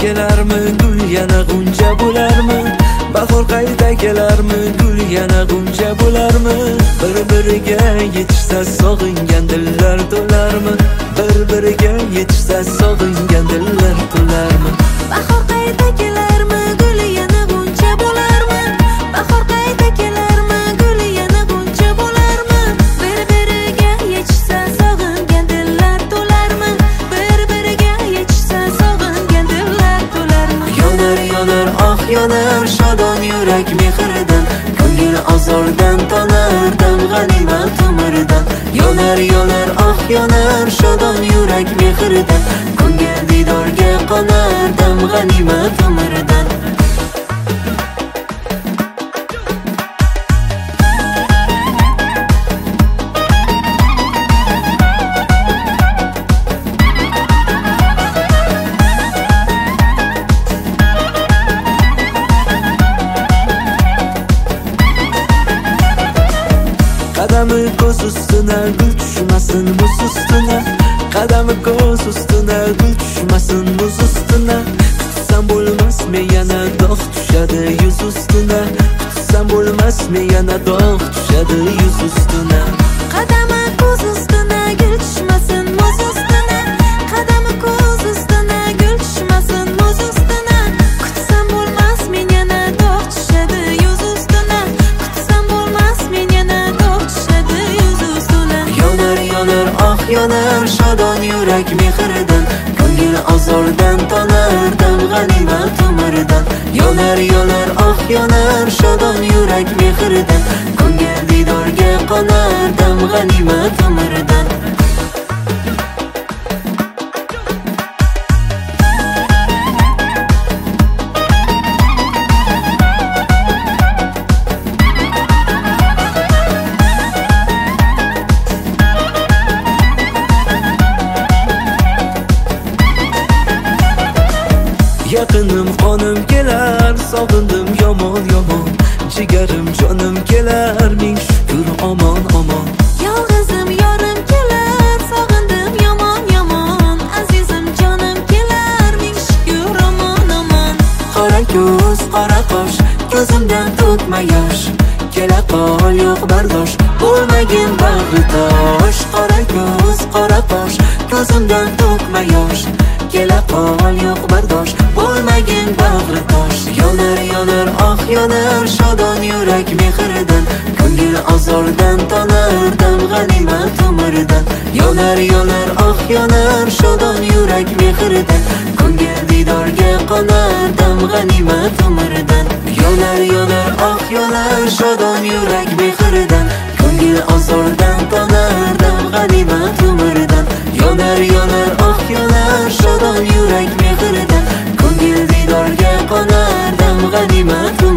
kelarmi, gul yana g'uncha bo'larmi? Bahor qayta kelarmi, gul yana g'uncha bo'larmi? Bir-biriga yetishsa sog'ingan dillar to'larmi? Bir-biriga yetishsa sog'ingan dillar to'larmi? Bahor qayta kelarmi, gul yana g'uncha bo'larmi? Bahor qayta kelarmi, gul yana g'uncha bo'larmi? Bir-biriga yetishsa sog'ingan dillar to'larmi? Bir-biriga yetishsa sog'ingan dillar to'larmi? Yonar yonar ah yonar shodon yurak mehridan, ko'ngil azordan tonar dam g'animat umrdan. Yonar yonar ah yonar shodon yurak mehridan, ko'ngil didorga qonar dam g'animat umrdan. Qadami ko'z ustuna gul tushmasin muz ustuna. Qadami ko'z ustuna gul tushmasin muz ustuna. Tutsam bo'lmasmi yana dog' tushadi yuz ustuna. Tutsam bo'lmasmi yana dog' tushadi yuz ustuna. Qadami ko'z ustuna gul tushmasin muz ustuna. Qadami ko'z ustuna gul tushmasin muz ustuna. Kutsam bo'lmas men yana dog' tushadi yuz ustuna. Kutsam bo'lmas men yana dog' tushadi yuz ustuna. Yonar yonar ah yonar shodon yurak mehridan, ko'ngil azordan tonar dam g'animat umrdan. Yonar yonar ah yonar shodon yurak mehridan, ko'ngil didorga qonar dam g'animat umrdan. Yaqinim qonim kelar, sog'indim yomon yomon. Jigarim jonim kelar, ming shukr omon omon. Yolg'izim yorim kelar, sog'indim yomon yomon. Azizim jonim kelar, ming shukr omon omon. Qora ko'z, qora qosh, ko'zimdan to'kma yosh. Kela qol yo'q bardosh, bo'lmagin bag'ri tosh. Qora ko'z, qora qosh, ko'zimdan to'kma yosh. Kela qol yo'q bardosh, bo'lmagin bag'ri tosh. Yonar yonar ah yonar shodon yurak mehridan, ko'ngil azordan tonar dam g'animat umrdan. Yonar yonar ah yonar shodon yurak mehridan, ko'ngil didorga qonar dam g'animat umrdan. Yonar yonar ah yonar shodon yurak mehridan, ko'ngil azordan tonar dam g'animat umrdan. Yonar yonar ah yonar shodon yurak mehridan, ko'ngil didorga qonar dam g'animat